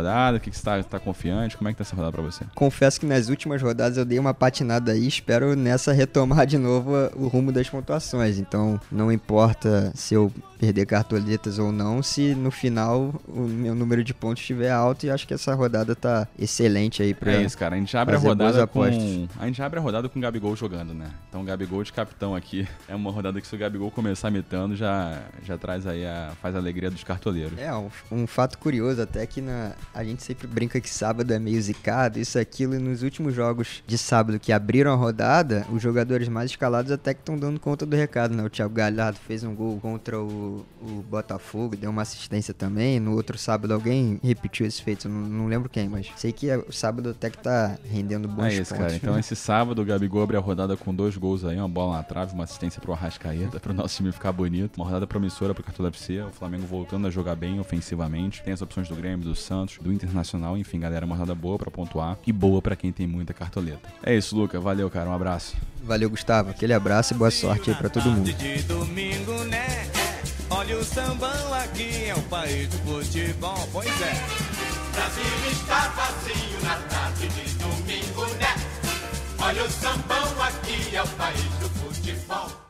que, que você tá, tá confiante? Como é que tá essa rodada pra você? Confesso que nas últimas rodadas eu dei uma patinada aí, espero nessa retomar de novo o rumo das pontuações. Então não importa se eu perder cartoletas ou não, se no final o meu número de pontos estiver alto, e acho que essa rodada tá excelente aí pra É isso, cara. A gente abre a fazer boas rodada com apostas. a gente abre a rodada com o Gabigol jogando, né? Então o Gabigol de capitão aqui é uma rodada que se o Gabigol começar mitando, já já traz aí a faz a alegria dos cartoleiros. É, um, um fato curioso até que na, a gente sempre brinca que sábado é meio zicado, isso, aquilo, e nos últimos jogos de sábado que abriram a rodada, os jogadores mais escalados até que estão dando conta do recado, né? O Thiago Galhardo fez um gol contra o, o Botafogo, deu uma assistência também. No outro sábado alguém repetiu esse feito, não, não lembro quem, mas sei que é, o sábado até que tá rendendo bons É isso, pontos. cara. Então esse sábado o Gabigol abre a rodada com dois gols aí, uma bola na trave, uma assistência pro Arrascaeta, pro nosso time ficar bonito. Uma rodada promissora pro Cartola F C, o Flamengo voltando a jogar bem ofensivamente. Tem as opções do Grêmio, do Santos, do Internacional, enfim, galera, uma rodada boa pra pontuar e boa pra quem tem muita cartoleta. É isso, Luca. Valeu, cara. Um abraço. Valeu, Gustavo. Aquele abraço e boa sorte aí pra todo mundo. Tarde de domingo, né? Olha o sambão aqui, é o país do futebol, pois é. Brasil está vazio na tarde de domingo, né? Olha o sambão aqui, é o país do futebol.